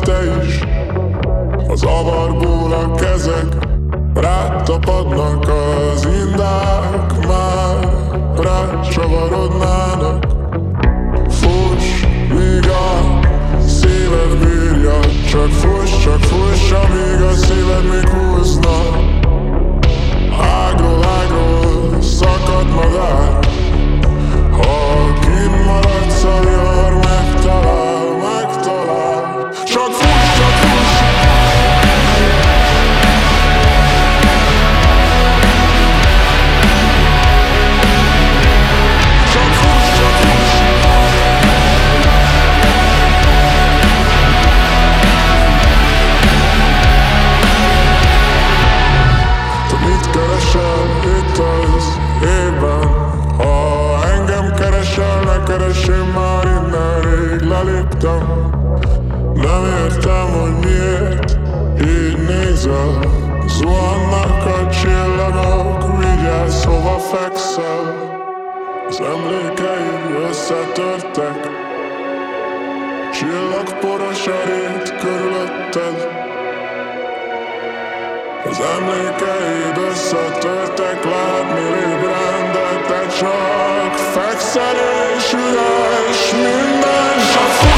te is. A zavarból a kezek rátapadnak, az indák már rácsavarodnának. Fuss, míg a szíved bírja, csak fuss, amíg a szíved még húzna. Ágról ágról szakad madár, ha kint maradsz, a vihar megtalál. Csak fuss, csak fuss! Csak fuss, csak fuss! Te mit keresel itt az évben? Ha engem keresel, ne keres, én már innen rég leléptem. Nem értem, hogy miért így nézel. Zuhannak a csillagok, vigyázz, hova fekszel. Az emlékeid összetörtek, csillagporos a rét körülötted. Az emlékeid összetörtek, látni lébren, de te csak fekszel és üres minden. Csak